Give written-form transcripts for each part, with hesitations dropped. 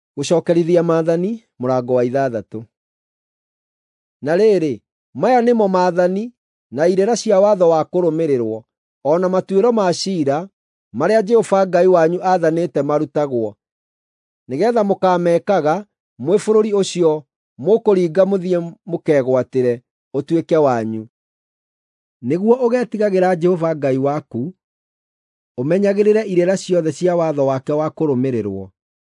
Gũcokerithia Maathani mũrango wa 6. Na rĩrĩ, maya nĩmo maathani na irĩra cia watho wa kũrũmĩrĩrwo, o na matuĩro ma ciira marĩa Jehova Ngai wanyu aathanĩte marutagwo, nĩgeetha mũkaamekaga mwĩ bũrũri ũcio mũkũringa mũthiĩ mũkegwatĩre ũtuĩke wanyu, nĩguo ũgetigagĩra Jehova Ngai waku, ũmenyagĩrĩre irĩra ciothe cia watho wake wa kũrũmĩrĩrwo,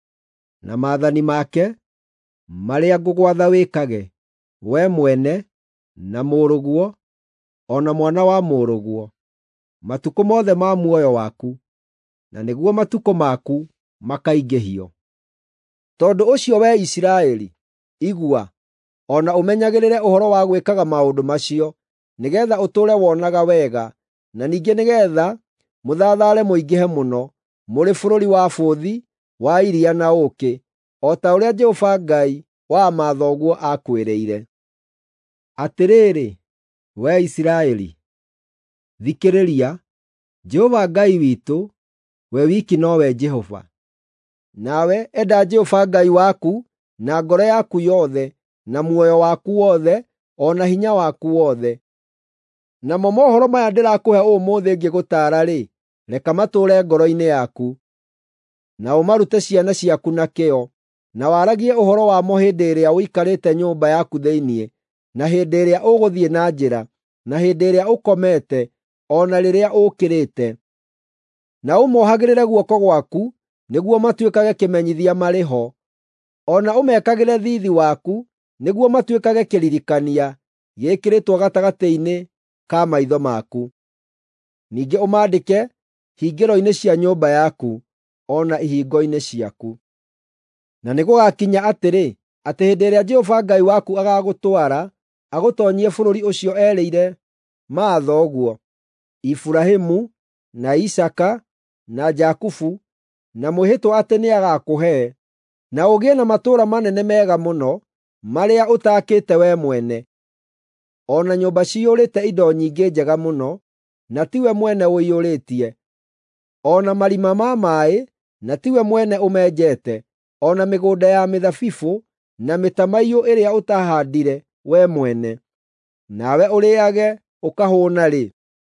na maathani make marĩa ngũgwatha wĩkage, wee mwene, na mũrũguo, o na mwana wa mũrũguo, matukũ mothe ma muoyo waku, na nĩguo matukũ maku makaingĩhio. Tondũ ũcio, wee Isiraeli, igua, o na ũmenyagĩrĩre ũhoro wa gwĩkaga maũndũ macio, nĩgeetha ũtũũre wonaga wega, na ningĩ nĩgeetha mũthathare mũingĩhe mũno, mũrĩ bũrũri wa bũthi wa iria na ũũkĩ, o ta ũrĩa Jehova Ngai wa mathoguo aakwĩrĩire. Atĩrĩrĩ, wee Isiraeli, thikĩrĩria, Jehova Ngai witũ, we wiki nowe Jehova. Nawe enda Jehova Ngai waku na ngoro yaku yothe, na muoyo waku wothe, o na hinya waku wothe. Namo mohoro maya ndĩrakũhe ũmũthĩ ngĩgũtaara-rĩ, reka matũũre ngoro-inĩ yaku, na ũmarute ciana ciaku na kĩyo, na waragie ũhoro wamo hĩndĩ ĩrĩa ũikarĩte nyũmba yaku thĩinĩ, na hĩndĩ ĩrĩa ũgũthiĩ na njĩra, na hĩndĩ ĩrĩa ũkomete, o na rĩrĩa ũũkĩrĩte. Na ũmohagĩrĩre guoko gwaku, nĩguo matuĩkage kĩmenyithia marĩ ho, o na ũmekagĩre thiithi waku, nĩguo matuĩkage kĩririkania gĩĩkĩrĩtwo gatagatĩ-inĩ ka maitho maku. Ningĩ ũmaandĩke hingĩro-inĩ cia nyũmba yaku, o na ihingo-inĩ ciaku. Na nĩgũgakinya atĩrĩ, atĩ hĩndĩ ĩrĩa Jehova Ngai waku agagũtwara agũtoonyie bũrũri ũcio erĩire maathoguo, Iburahĩmu, na Isaaka, na Jakubu, na mwĩhĩtwa atĩ nĩagakũhe, na ũgĩe na matũũra manene mega mũno, marĩa ũtaakĩte wee mwene, o na nyũmba ciyũrĩte indo nyingĩ njega mũno, na tiwe mwene ũiyũrĩtie, o na marima ma maaĩ, na tiwe mwene ũmenjete, o na mĩgũnda ya mĩthabibũ, na mĩtamaiyũ ĩrĩa ũtahaandire wee mwene. Nawe ũrĩĩage ũkahũũna-rĩ,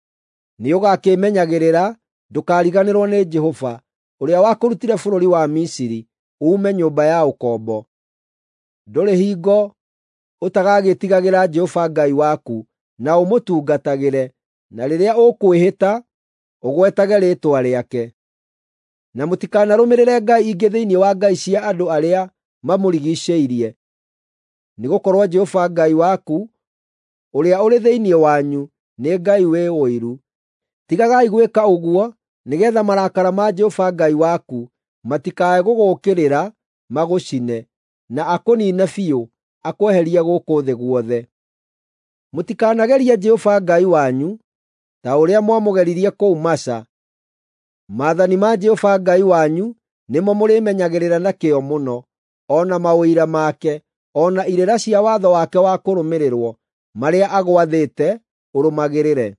nĩũgakĩĩmenyagĩrĩra ndũkariganĩrwo nĩ Jehova, ũrĩa wakũrutire bũrũri wa Misiri, uume nyũmba ya ũkombo. Ndũrĩ hingo ũtagagĩtigagĩra Jehova Ngai waku, na ũmũtungatagĩre, na rĩrĩa ũkwĩhĩta, ũgwetage rĩĩtwa rĩake. Na mũtikanarũmĩrĩre ngai ingĩ thĩinĩ wa ngai cia andũ arĩa mamũrigiicĩirie, nĩgũkorwo Jehova Ngai waku, ũrĩa ũrĩ thĩinĩ wanyu, nĩ Ngai wĩ ũiru. Tigagai gwĩka ũguo, nĩgeetha marakara ma Jehova Ngai waku matikae gũgũũkĩrĩra magũcine, na akũniine biũ, akweherie gũkũ thĩ guothe. Mũtikanagerie Jehova Ngai wanyu ta ũrĩa mwamũgeririe kũu Masa. Maathani ma Jehova Ngai wanyu nĩmo mũrĩmenyagĩrĩra na kĩyo mũno, o na maũira make, o na irĩra cia watho wake wa kũrũmĩrĩrwo, marĩa agwathĩte ũrũmagĩrĩre.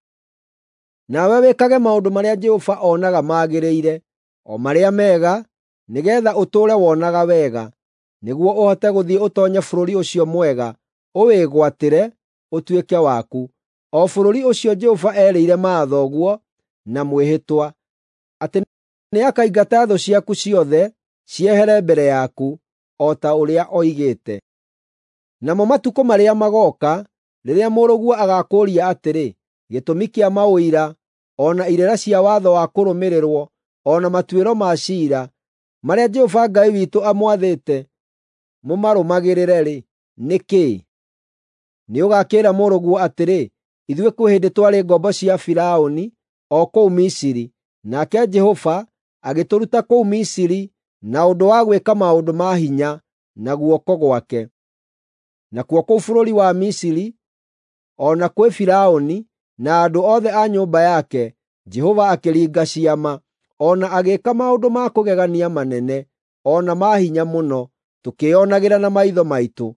Nawe wĩkage maũndũ marĩa Jehova onaga magĩrĩire, o marĩa mega, nĩgeetha ũtũũre wonaga wega, nĩguo ũhote gũthiĩ ũtoonye bũrũri ũcio mwega, ũwĩgwatĩre ũtuĩke waku, o bũrũri ũcio Jehova erĩire maathoguo na mwĩhĩtwa, atĩ nĩakaingata thũ ciaku ciothe ciehere mbere yaku, o ta ũrĩa oigĩte. Namo matukũ marĩa magooka, rĩrĩa mũrũguo agakũũria atĩrĩ, gĩtũmi kĩa maũira, o na irĩra cia watho wa kũrũmĩrĩrwo, o na matuĩro ma ciira, marĩa Jehova Ngai witũ amwathĩte mũmarũmagĩrĩre-rĩ, nĩ kĩĩ? Nĩũgakĩĩra mũrũguo atĩrĩ, ithuĩ kwĩ hĩndĩ twarĩ ngombo cia Firaũni o kũu Misiri, nake Jehova agĩtũruta kũu Misiri na ũndũ wa gwĩka maũndũ ma hinya na guoko gwake. Nakuo kũu bũrũri wa Misiri, o na kwĩ Firaũni na andũ othe a nyũmba yake, Jehova akĩringa ciama, o na agĩĩka maũndũ ma kũgegania manene, o na ma hinya mũno, tũkĩĩonagĩra na maitho maitũ.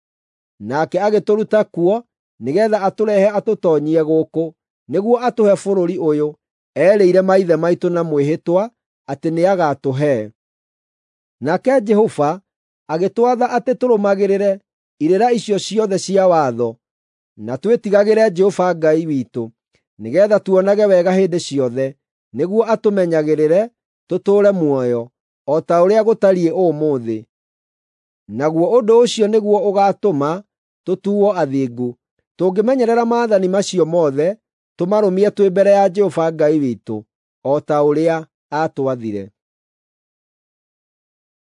Nake agĩtũruta kuo, nĩgeetha atũrehe atũtoonyie gũkũ, nĩguo atũhe bũrũri ũyũ erĩire maithe maitũ na mwĩhĩtwa atĩ nĩagatũhe. Nake Jehova agĩtwatha atĩ tũrũmagĩrĩre irĩra icio ciothe cia watho, na twĩtigagĩre Jehova Ngai witũ, nĩgeetha tuonage wega hĩndĩ ciothe, nĩguo atũmenyagĩrĩre tũtũũre muoyo, o ta ũrĩa gũtariĩ ũmũthĩ. Naguo ũndũ ũcio nĩguo ũgaatũma tũtuuo athingu, tũngĩmenyerera maathani macio mothe, tũmarũmie twĩ mbere ya Jehova Ngai witũ, o ta ũrĩa aatwathire.